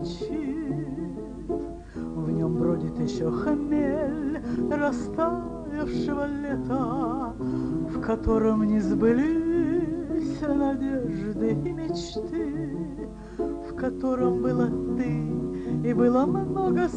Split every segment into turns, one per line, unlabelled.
молчит. В нем бродит еще хмель растаявшего лета, в котором не сбылись надежды и мечты, в котором была ты и было много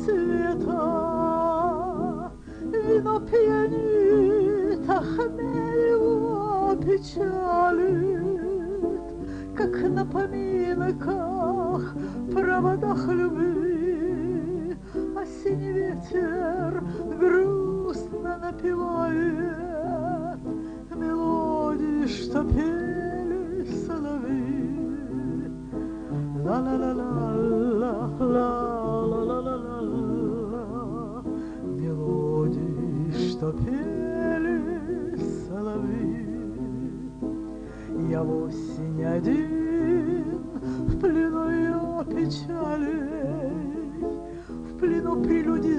света. Вино пьянит, а хмель его печалит, как на поминках, проводах любви. Осенний ветер грустно напевает мелодии, что пели соловьи. Ла-ла-ла-ла-ла-ла-ла-ла-ла-ла, мелодии, что пели соловьи. Я в осень один, в плену ее печалей, в плену прелюдий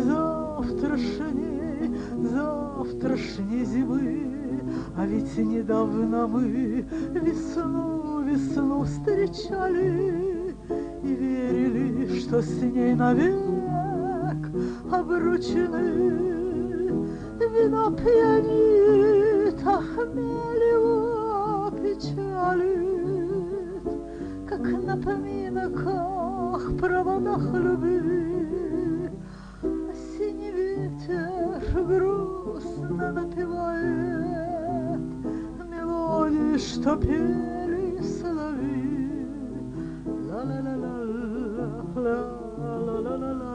завтрашней зимы. А ведь недавно мы весну встречали и верили, что с ней навек обручены. Вино пьянит, а хмель его печалит, как на поминках, проводах любви. Осенний ветер грустно напевает мелодии, что пели соловьи. Ла-ла-ла-ла-ла-ла-ла-ла-ла,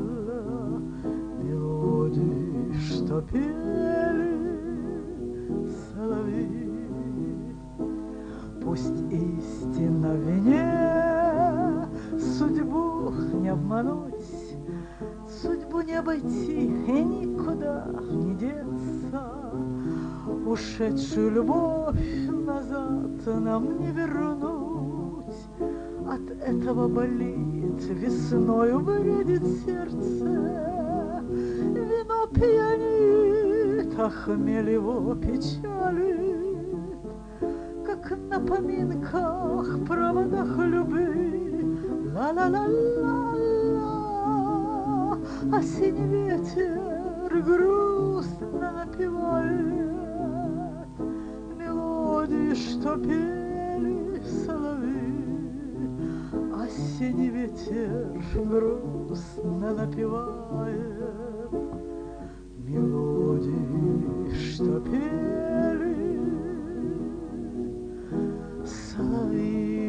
мелодии, что пели соловьи. Пусть истинно в вине судьбу не обмануть, судьбу не обойти и никуда не деться. Ушедшую любовь назад нам не вернуть. От этого болит, весною бредит сердце. Вино пьянит, а хмель его печалит, как на поминках, проводах любви. Ла-ла-ла-ла-ла, осенний ветер грустно напевает мелодии, что пели соловьи. Осенний ветер грустно напевает мелодии, что пели соловьи.